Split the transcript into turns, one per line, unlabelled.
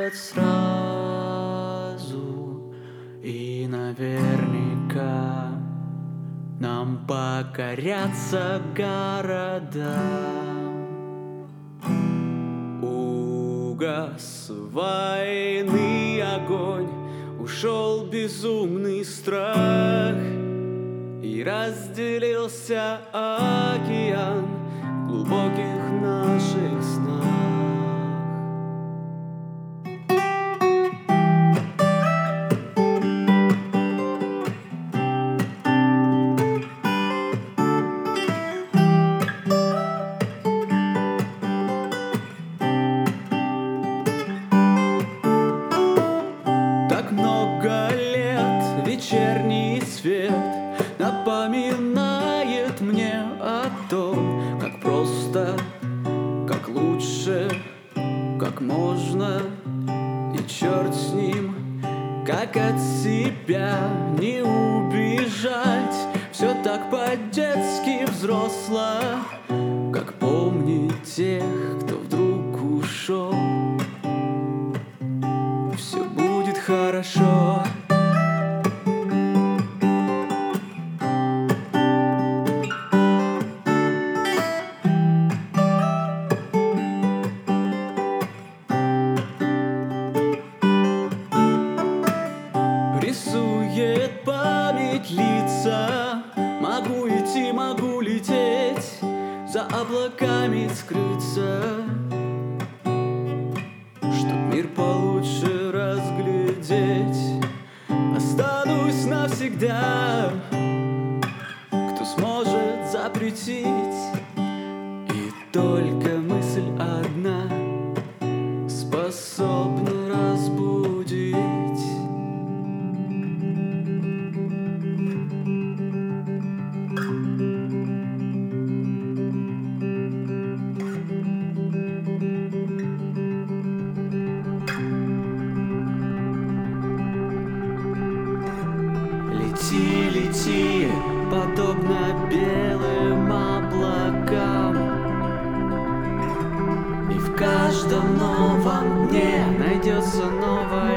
придет сразу, и наверняка нам покорятся города. Угас войны огонь, ушел безумный страх, и разделился океан в глубоких наших снах. Так много лет вечерний свет напоминает мне о том, как просто, как лучше, как можно, и черт с ним, как от себя не убежать. Все так по-детски взросло, как помнить тех, кто вдруг ушел. Все будет хорошо. Рисует память лица. Могу идти, могу лететь, за облаками скрыться, чтоб мир получше разглядеть. Останусь навсегда, кто сможет запретить. И только мысль одна способна разбудить. Лети, лети, подобно белым облакам, и в каждом новом дне найдется новая